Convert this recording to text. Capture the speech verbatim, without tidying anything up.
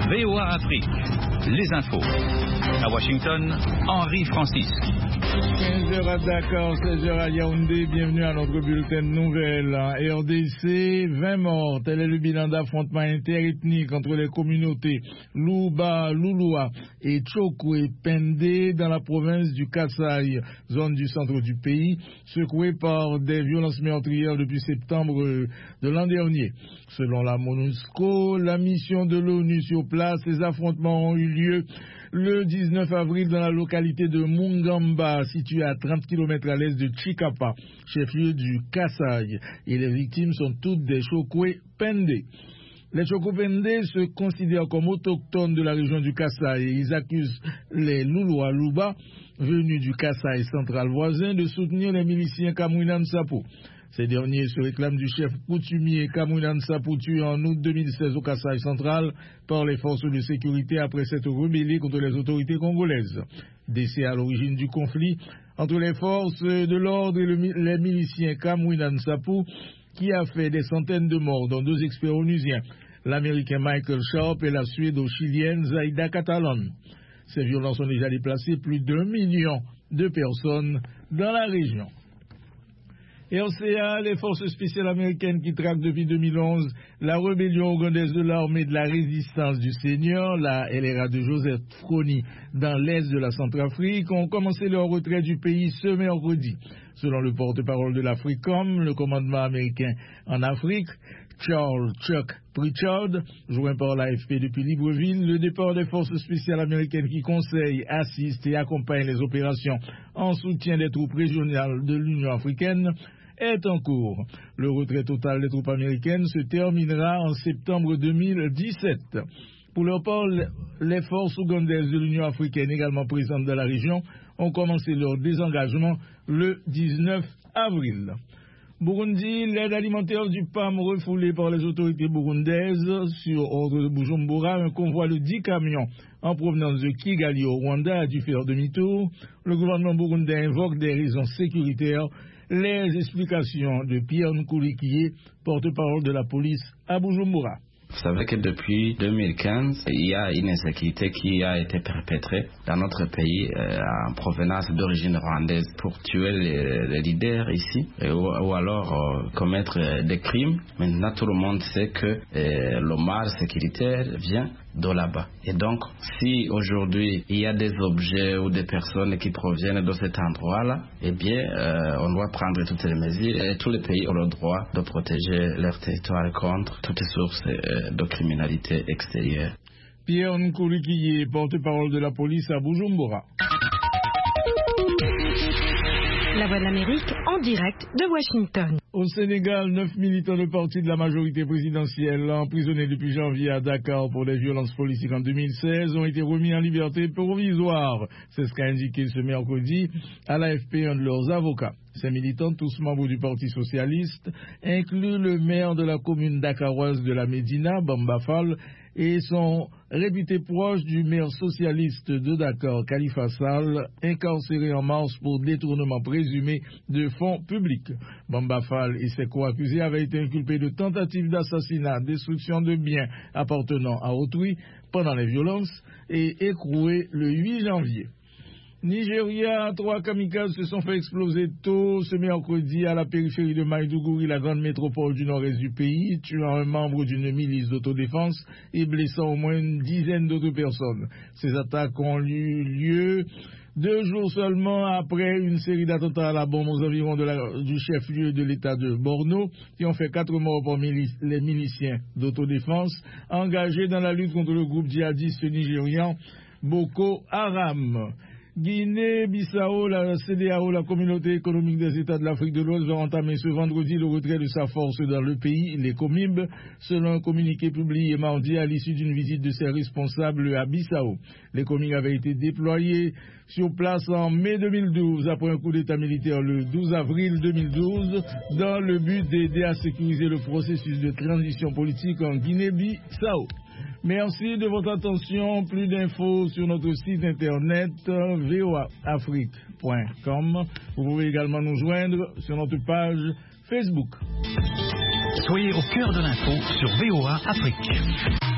V O A Afrique, les infos. À Washington, Henri Francis. quinze heures à Dakar, seize heures à Yaoundé, bienvenue à notre bulletin de nouvelles. R D C, vingt morts, tel est le bilan d'affrontements interethniques entre les communautés Louba, Louloua et Tchokwe Pende dans la province du Kasaï, zone du centre du pays, secouée par des violences meurtrières depuis septembre de l'an dernier. Selon la MONUSCO, la mission de l'ONU sur place, ces affrontements ont eu lieu le dix-neuf avril dans la localité de Mungamba, située à trente kilomètres à l'est de Chikapa, chef-lieu du Kasaï, et les victimes sont toutes des Chokwe Pende. Les Chokwe Pende se considèrent comme autochtones de la région du Kasaï et ils accusent les Louloua Louba, venus du Kasaï central voisin, de soutenir les miliciens Kamouinan Sapo. Ces derniers se réclament du chef coutumier Kamouinan Sapo tué en août deux mille seize au Kasaï central par les forces de sécurité après s'être rebellé contre les autorités congolaises. Décès à l'origine du conflit entre les forces de l'ordre et le, les miliciens Kamouinan Sapo, qui a fait des centaines de morts, dont deux experts onusiens, l'américain Michael Sharp et la suédo-chilienne Zaida Catalan. Ces violences ont déjà déplacé plus d'un million de personnes dans la région. Et R C A, les forces spéciales américaines qui traquent depuis deux mille onze la rébellion ougandaise de l'armée de la résistance du Seigneur, la L R A de Joseph Kony, dans l'est de la Centrafrique, ont commencé leur retrait du pays ce mercredi. Selon le porte-parole de l'Africom, le commandement américain en Afrique, Charles Chuck Pritchard, joint par l'A F P depuis Libreville, le départ des forces spéciales américaines qui conseillent, assistent et accompagnent les opérations en soutien des troupes régionales de l'Union africaine est en cours. Le retrait total des troupes américaines se terminera en septembre deux mille dix-sept. Pour leur part, les forces ougandaises de l'Union africaine également présentes dans la région ont commencé leur désengagement le dix-neuf avril. Burundi, l'aide alimentaire du P A M refoulée par les autorités burundaises sur ordre de Bujumbura, un convoi de dix camions en provenance de Kigali au Rwanda a dû faire demi-tour. Le gouvernement burundais invoque des raisons sécuritaires. Les explications de Pierre Nkoulikié, porte-parole de la police à Bujumbura. Vous savez que depuis deux mille quinze, il y a une insécurité qui a été perpétrée dans notre pays euh, en provenance d'origine rwandaise pour tuer les, les leaders ici et, ou, ou alors euh, commettre euh, des crimes. Maintenant, tout le monde sait que euh, le mal sécuritaire vient de là-bas. Et donc, si aujourd'hui il y a des objets ou des personnes qui proviennent de cet endroit-là, eh bien, euh, on doit prendre toutes les mesures et tous les pays ont le droit de protéger leur territoire contre toutes sources euh, de criminalité extérieure. Pierre Nkoulikié, porte-parole de la police à Bujumbura. La Voix de l'Amérique en direct de Washington. Au Sénégal, neuf militants de parti de la majorité présidentielle emprisonnés depuis janvier à Dakar pour des violences politiques en deux mille seize ont été remis en liberté provisoire. C'est ce qu'a indiqué ce mercredi à l'A F P un de leurs avocats. Ces militants, tous membres du Parti socialiste, incluent le maire de la commune dakaroise de la Médina, Bamba Fall, et sont réputés proches du maire socialiste de Dakar, Khalifa Sall, incarcéré en mars pour détournement présumé de fonds publics. Bamba Fall et ses co-accusés avaient été inculpés de tentative d'assassinat, destruction de biens appartenant à autrui pendant les violences et écroués le huit janvier. Nigeria, trois kamikazes se sont fait exploser tôt ce mercredi à la périphérie de Maïdougouri, la grande métropole du nord-est du pays, tuant un membre d'une milice d'autodéfense et blessant au moins une dizaine d'autres personnes. Ces attaques ont eu lieu deux jours seulement après une série d'attentats à la bombe aux environs de la, du chef-lieu de l'état de Borno, qui ont fait quatre morts parmi les miliciens d'autodéfense engagés dans la lutte contre le groupe djihadiste nigérian Boko Haram. Guinée-Bissau, la C D A O, la Communauté économique des États de l'Afrique de l'Ouest, va entamer ce vendredi le retrait de sa force dans le pays, les Comib, selon un communiqué publié mardi à l'issue d'une visite de ses responsables à Bissau. Les Comib avaient été déployés sur place en mai deux mille douze, après un coup d'état militaire le douze avril deux mille douze, dans le but d'aider à sécuriser le processus de transition politique en Guinée-Bissau. Merci de votre attention. Plus d'infos sur notre site internet v o a afrique point com. Vous pouvez également nous joindre sur notre page Facebook. Soyez au cœur de l'info sur V O A Afrique.